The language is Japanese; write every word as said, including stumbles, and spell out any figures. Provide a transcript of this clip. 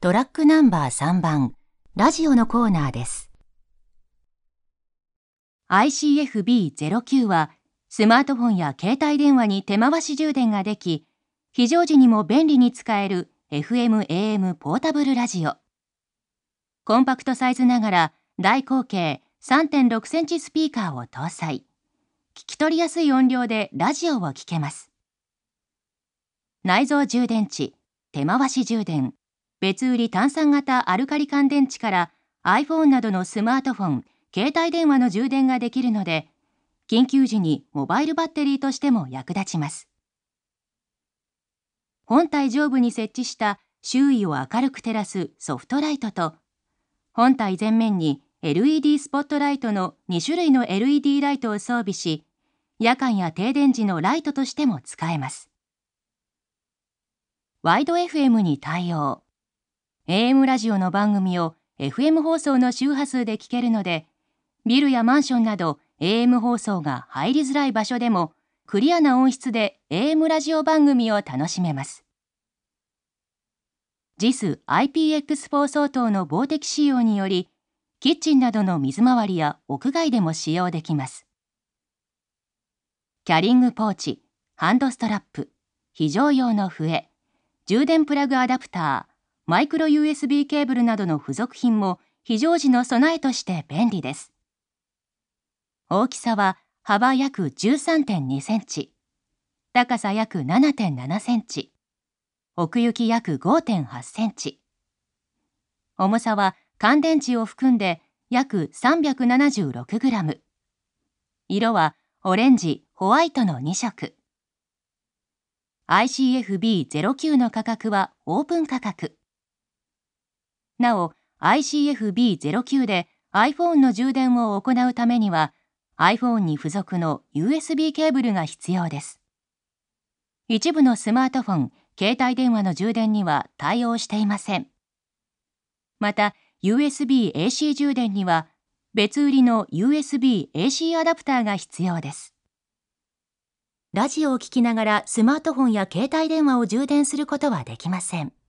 トラックナンバーさんばん、ラジオのコーナーです。アイシーエフビーゼロきゅう は、スマートフォンや携帯電話に手回し充電ができ、非常時にも便利に使える エフエムエーエム ポータブルラジオ。コンパクトサイズながら大口径 さんてんろくセンチスピーカーを搭載。聞き取りやすい音量でラジオを聞けます。内蔵充電池、手回し充電、別売り単三型アルカリ乾電池から iPhone などのスマートフォン、携帯電話の充電ができるので、緊急時にモバイルバッテリーとしても役立ちます。本体上部に設置した周囲を明るく照らすソフトライトと、本体前面に エルイーディー スポットライトのに種類の エルイーディー ライトを装備し、夜間や停電時のライトとしても使えます。ワイド エフエム に対応。エーエム ラジオの番組を エフエム 放送の周波数で聞けるので、ビルやマンションなど エーエム 放送が入りづらい場所でもクリアな音質で エーエム ラジオ番組を楽しめます。ジース アイピーエックスフォー 相当の防滴仕様により、キッチンなどの水回りや屋外でも使用できます。キャリングポーチ、ハンドストラップ、非常用の笛、充電プラグアダプター、マイクロ ユーエスビー ケーブルなどの付属品も非常時の備えとして便利です。大きさは幅約 じゅうさんてんにセンチ、高さ約 ななてんななセンチ、奥行き約 ごてんはちセンチ。重さは乾電池を含んで約 さんびゃくななじゅうろくグラム。色はオレンジ、ホワイトのに色。アイシーエフビーゼロきゅう の価格はオープン価格。なお、アイシーエフビーゼロきゅう で iPhone の充電を行うためには、iPhone に付属の ユーエスビー ケーブルが必要です。一部のスマートフォン、携帯電話の充電には対応していません。また、ユーエスビーエーシー 充電には、別売りの ユーエスビーエーシー アダプターが必要です。ラジオを聞きながらスマートフォンや携帯電話を充電することはできません。